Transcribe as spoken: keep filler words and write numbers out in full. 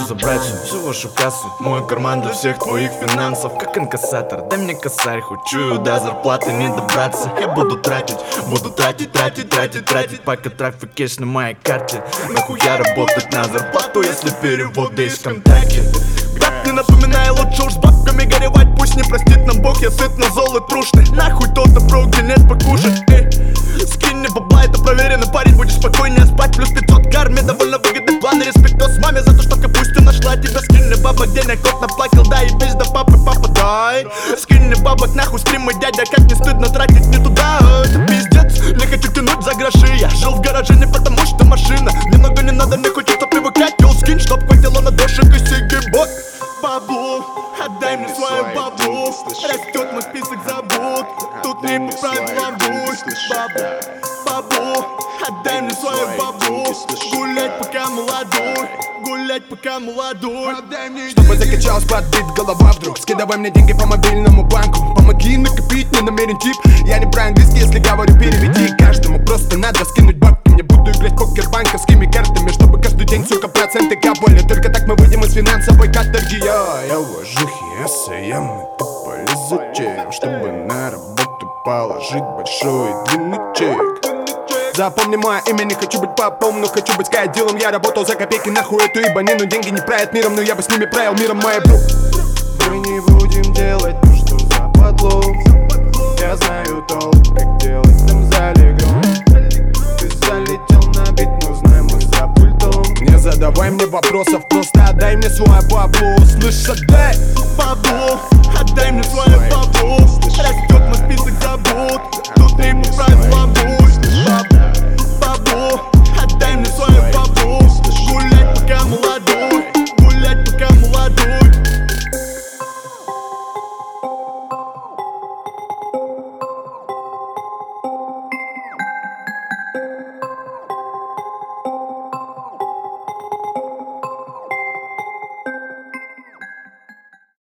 забрать всю вашу кассу. Мой карман для всех твоих финансов, как инкассатор. Дай мне косарь, хоть чую, до зарплаты не добраться. Я буду тратить, буду тратить, тратить, тратить, тратить, пока трафик кэш на моей карте. Нахуя работать на зарплату, если перевод есть ВКонтакте? Брат, не напоминай, лучше уж с бабками горевать. Пусть не простит нам Бог, я сыт на золы трушный. Нахуй тот оброк, где нет покушать. Эй, скинь мне бабла, это проверенный парень. Будешь спокойнее спать, плюс пятьсот к армии. Довольно выгодный план и респектос маме за то, что в капусте нашла тебя. Скинь мне бабок, денег кот наплакал, да, и без до папы, папа, дай. Скинь мне бабок, нахуй скримы, дядя, как не стыдно тратить не туда. Это пиздец, не хочу тянуть за гроши. Я жил в гараже не потому что машина. Немного не надо, не хочется привыкать. Йоу, скинь, чтоб хватило на дошек и сигибот. Бабло, отдай мне свою бабло. Растет мой список забот, тут не по правилам будь. Бабло, бабло, отдай мне свою бабло. Гулять пока молодой, гулять пока молодой. Чтобы закачалась под бит голова вдруг. Скидывай мне деньги по мобильному банку. Помоги накопить, не намерен тип. Я не про английский, если говорю, переведи. Каждому просто надо скинуть бабки. Мне буду играть покер банковскими картами, чтобы каждый день, сука, проценты капали. Только так мы выйдем из финансовой каторги. Я уважухи, СМ, это полез зачем? Чтобы на работу положить большой и длинный чек. Запомни мое имя, не хочу быть попом, но хочу быть скайдилом. Я работал за копейки, нахуй эту ебанину. Деньги не правят миром, но я бы с ними правил миром, моя бро. Мы не будем делать то, что западло. Я знаю толк, как делать там залегом. Ты залетел на бит, но знаем мы за пультом. Не задавай мне вопросов, просто отдай мне свое бабло. Слышь, отдай бабло, отдай мне свое бабло. Растет мой список забот, тут не